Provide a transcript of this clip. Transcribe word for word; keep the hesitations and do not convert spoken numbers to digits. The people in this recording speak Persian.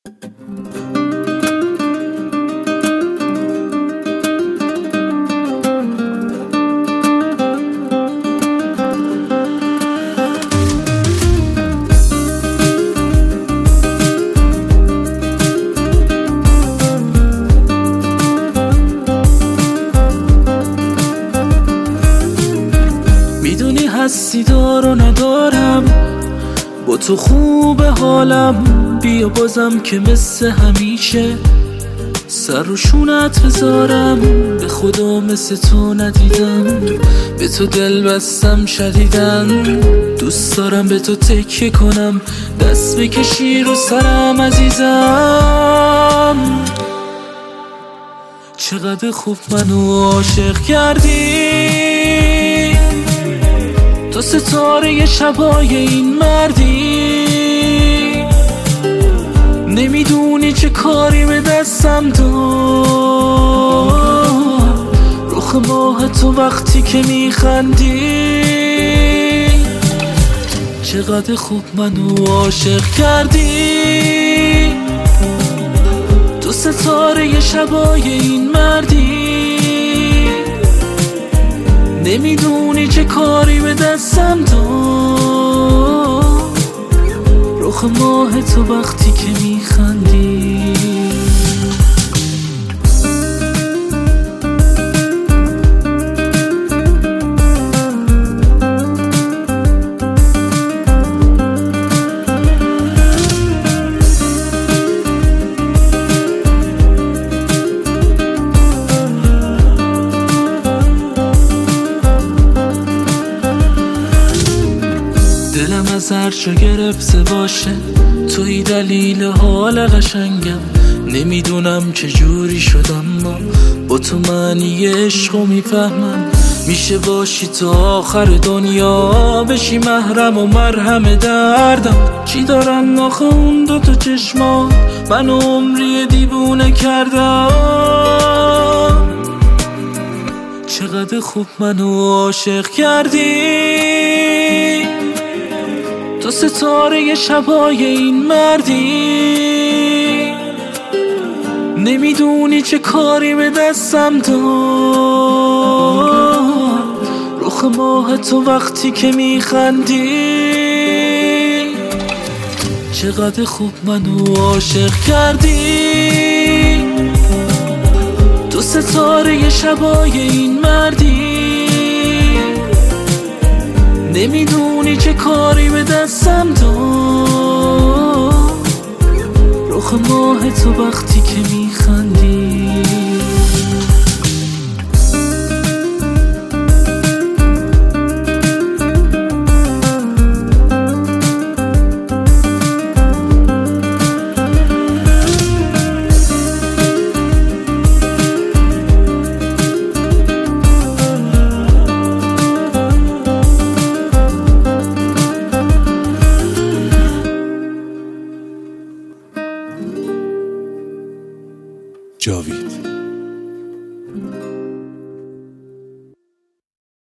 میدونی هستی دار و ندارم، با تو خوب حالم، بیا بازم که مثل همیشه سر رو شونت بذارم. به خدا مثل تو ندیدم، به تو دل بستم شدیدن. دوست دارم به تو تکیه کنم، دست بکشی رو سرم عزیزم. چقدر خوب منو عاشق کردی، تو ستاره شبای این مردی. نمیدونی چه کاری به دستم داد، رخ ماه تو وقتی که میخندی. چقدر خوب منو عاشق کردی، تو ستاره شبای این مردی. نمیدونی چه کاری به دستم داد، رخ ماه تو وقتی که میخندی. دلم از هر جا گرفته باشه، توی دلیل حال قشنگم. نمیدونم چه جوری شدم، ما با تو معنی عشقو میفهمم. میشه باشی تا آخر دنیا، بشی محرم و مرهم دردم. چی دارن آخه اون دوتا چشمات، من عمری دیوونه کردم. چقدر خوب منو عاشق کردی، تو ستاره شبای این مردی. نمیدونی چه کاری به دستم داد، رخ ماه تو وقتی که میخندی. چقدر خوب منو عاشق کردی، تو ستاره شبای این مردی. نمیدونی چه کاری به دستم داد، رخ ماه تو وقتی که میخندی. جاوید